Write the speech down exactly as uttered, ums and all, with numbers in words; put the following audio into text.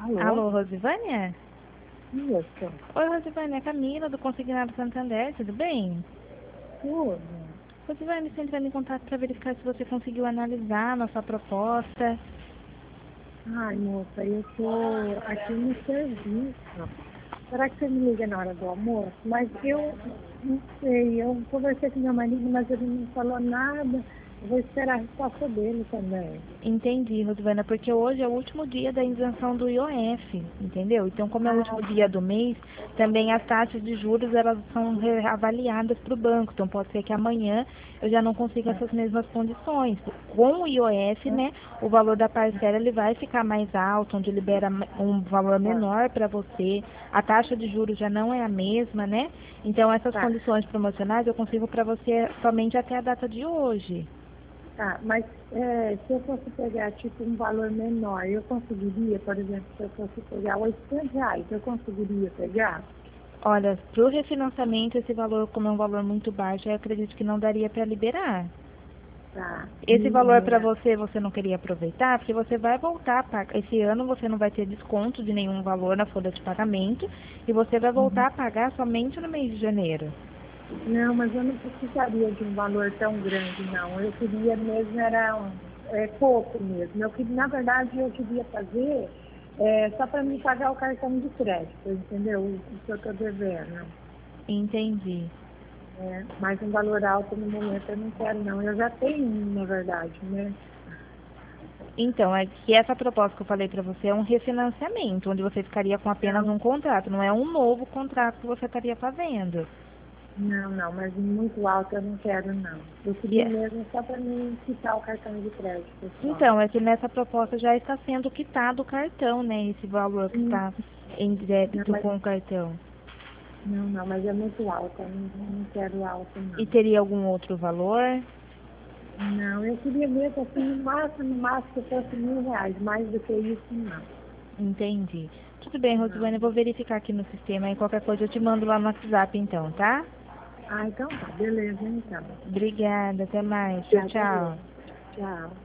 Alô? Alô, Rosivânia? Isso. Oi, Rosivânia, é Camila, do Consignado Santander, tudo bem? Tudo. Rosivânia, estou entrando em contato para verificar se você conseguiu analisar a nossa proposta. Ai, moça, eu tô aqui no serviço. Será que você me liga na hora do almoço? Mas eu não sei, eu conversei com meu marido, mas ele não falou nada. Eu vou esperar a resposta dele também. Entendi, Rosivânia, porque hoje é o último dia da isenção do I O F, entendeu? Então, como é o Ah, último dia do mês, também as taxas de juros elas são reavaliadas para o banco. Então, pode ser que amanhã eu já não consiga essas mesmas condições. Com o I O F, tá, né, o valor da parcela ele vai ficar mais alto, onde libera um valor tá, menor para você. A taxa de juros já não é a mesma, né? Então, essas tá, condições promocionais eu consigo para você somente até a data de hoje. tá. Mas é, se eu fosse pegar tipo um valor menor, eu conseguiria, por exemplo, se eu fosse pegar oitocentos reais, eu conseguiria pegar? Olha, para o refinanciamento, esse valor, como é um valor muito baixo, eu acredito que não daria para liberar. Tá. Esse valor para E, você, você não queria aproveitar, porque você vai voltar a pagar. Esse ano você não vai ter desconto de nenhum valor na folha de pagamento e você vai é, voltar a pagar somente no mês de janeiro. não, mas eu não precisaria de um valor tão grande, não. Eu queria mesmo, era um, é, pouco mesmo. Eu queria, na verdade, eu queria fazer é, só para me pagar o cartão de crédito, entendeu? O, o que eu estou devendo. Entendi. É, mas um valor alto no momento eu não quero, não. Eu já tenho um, na verdade, né? Então, é que essa proposta que eu falei para você é um refinanciamento, onde você ficaria com apenas Não, um contrato, não é um novo contrato que você estaria fazendo. não, não, mas muito alto eu não quero, não. Eu E queria é- mesmo só para me quitar o cartão de crédito só. Então, é que nessa proposta já está sendo quitado o cartão, né? Esse valor que Sim, está em não, débito mas com o cartão. Não, não, mas é muito alta, não, não quero alta, E não. teria algum outro valor? Não, eu queria mesmo assim, no máximo, no máximo que fosse mil reais, mais do que isso, não. Entendi. Tudo bem, Não. Rosivânia, eu vou verificar aqui no sistema e qualquer coisa eu te mando lá no WhatsApp então, tá? Ah, então tá, beleza, então. Obrigada, até mais. Tchau, Obrigada, tchau. Tchau.